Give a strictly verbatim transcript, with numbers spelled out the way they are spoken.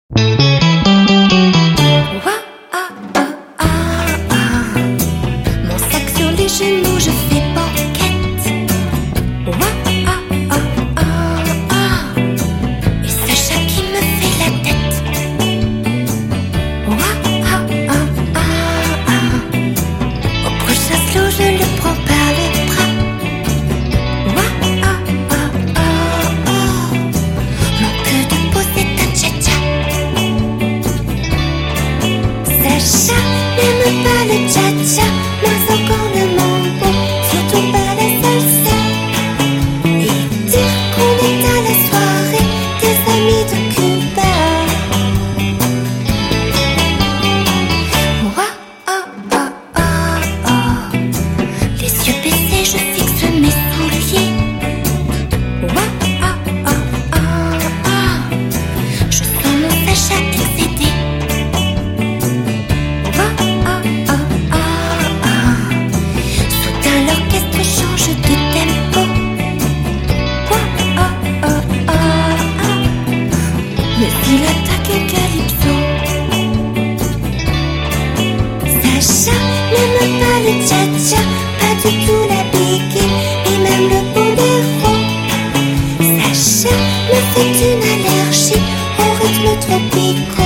Ouah, ah, ah, ah, ah. Mon sac sur les genoux, je fais banquette. Ouah, ah, ah, ah, ah. Et ce chat qui me fait la tête. Ouah, ah, ah, ah, ah. Au prochain slow, je le prends par le bras. Ouah, ah, ah, ah, ah. Mon queue de peau, c'est un tcha-tcha. Ce chat n'aime pas le tcha-tcha, moins encore le mambo, surtout pas la salsa. Il dit qu'on est à la soirée des amis de Cuba. Ouah, ah, ah, ah, ah. Les yeux baissés, je fixe mes souliers. Ouah, ah, ah, ah, ah. Je sens mon Sacha excédé. Ouah, ah, ah, ah, ah. Soudain l'orchestre change de tempo. Ouah, ah, ah, ah, ah. Mais il attaque un calypso. Sacha n'aime pas le tcha-tcha, pas du tout la biguine, et même le boléro. Sacha me fait une allergie au rythme tropical.